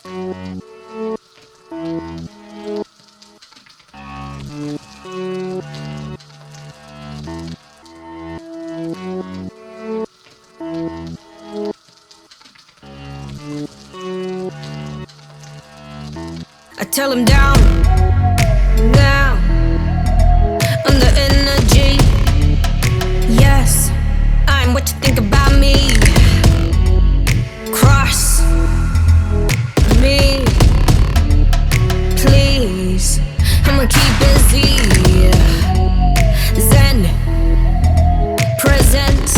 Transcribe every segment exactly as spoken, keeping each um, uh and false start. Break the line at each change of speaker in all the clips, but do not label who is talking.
I tell him down, down, under energy. Yes, I'm what you think about me. Cross me, please. I'ma keep busy. Zen, present,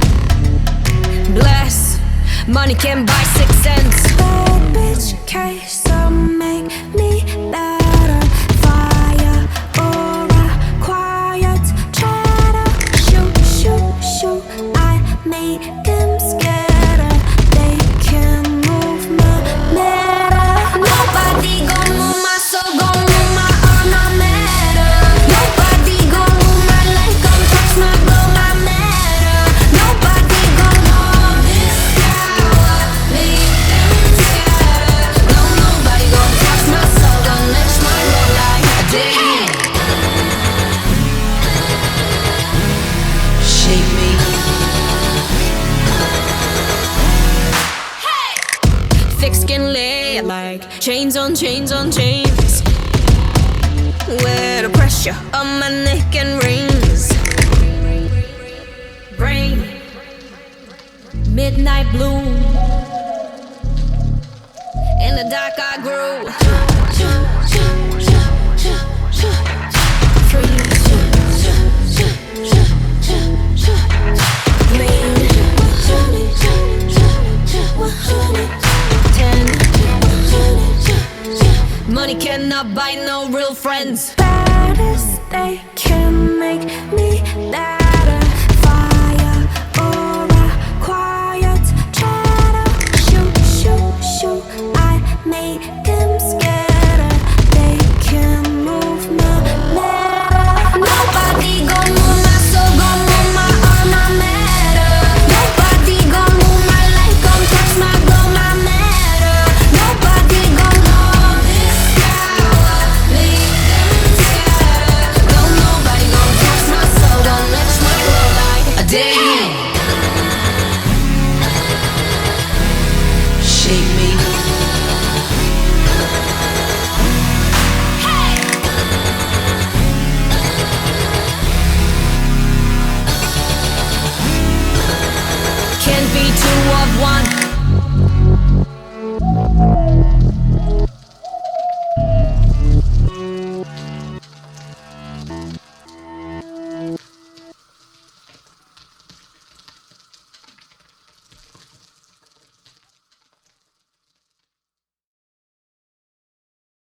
bless. Money can buy six cents. Bad bitch case, so make me better. Fire or a quiet chatter. Shoot, shoot, shoot. I make them scatter. They can move my matter. Nobody gon' move my soul, gon' move my arm, my matter. Nobody gon' move my life, gon' touch my blow, my matter. Nobody gon' move this power, make them scatter. No, nobody gon' touch my soul, gon' touch my blow like I did. Shape me. Thick skin lay like chains on chains on chains, where the pressure on my neck and rings. Brain, midnight blue. In the dark I grew. Money cannot buy no real friends. Baddest day.